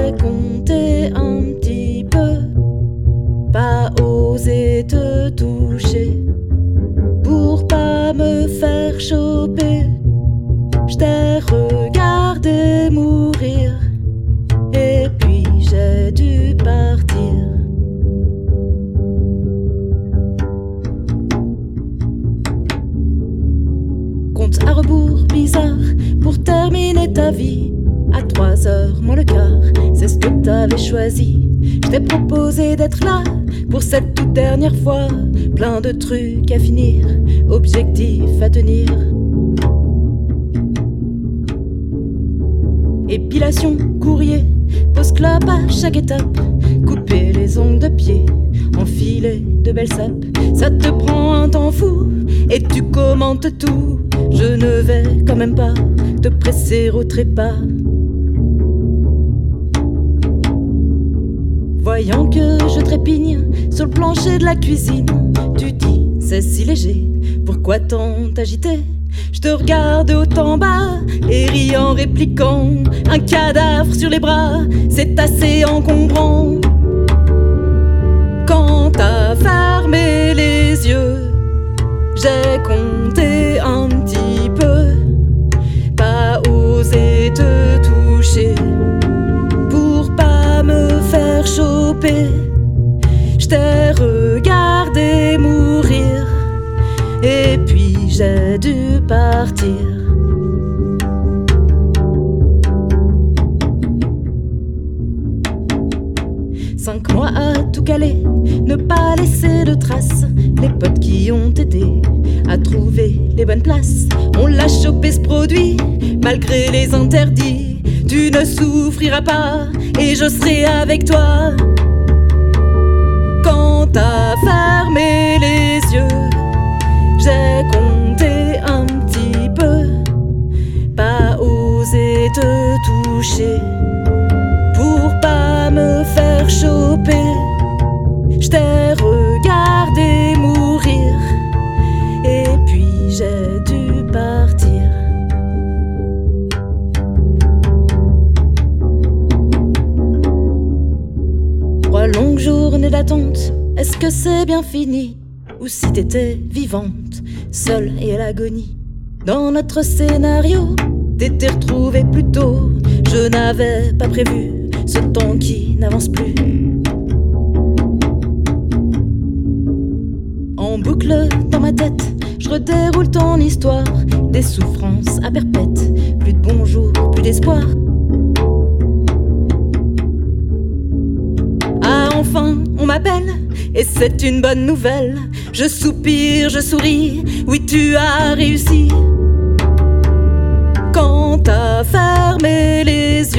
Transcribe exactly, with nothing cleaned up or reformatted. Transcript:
j'ai compté un petit peu, pas osé te toucher pour pas me faire choper. Je t'ai regardé mourir et puis j'ai dû partir. Compte à rebours bizarre pour terminer ta vie. À trois heures moins le quart, c'est ce que t'avais choisi. Je t'ai proposé d'être là pour cette toute dernière fois. Plein de trucs à finir, objectifs à tenir. Épilation, courrier, pause clope à chaque étape. Couper les ongles de pied, enfiler de belles sapes. Ça te prend un temps fou et tu commentes tout. Je ne vais quand même pas te presser au trépas. Voyant que je trépigne sur le plancher de la cuisine, tu dis c'est si léger, pourquoi tant t'agiter? Je te regarde de haut en bas et ris en répliquant un cadavre sur les bras, c'est assez encombrant. Quand t'as fermé les yeux, j'ai compté un petit peu, pas osé te toucher pour pas me faire choper. Je t'ai regardé mourir et puis j'ai dû partir. Cinq mois à tout caler, ne pas laisser de traces. Les potes qui ont aidé à trouver les bonnes places. On l'a chopé ce produit, malgré les interdits. Tu ne souffriras pas et je serai avec toi. Quand t'as fermé les yeux, j'ai compté un petit peu, pas osé te toucher pour pas me faire choper. Je t'ai regardé mourir et puis j'ai dû partir. Trois longues journées d'attente, est-ce que c'est bien fini? Ou si t'étais vivante, seule et à l'agonie. Dans notre scénario, t'étais retrouvée plus tôt. Je n'avais pas prévu ce temps qui n'avance plus. En boucle dans ma tête, je redéroule ton histoire. Des souffrances à perpète, plus de bonjour, plus d'espoir. Ah enfin, on m'appelle et c'est une bonne nouvelle. Je soupire, je souris, oui tu as réussi. Quand t'as fermé les yeux,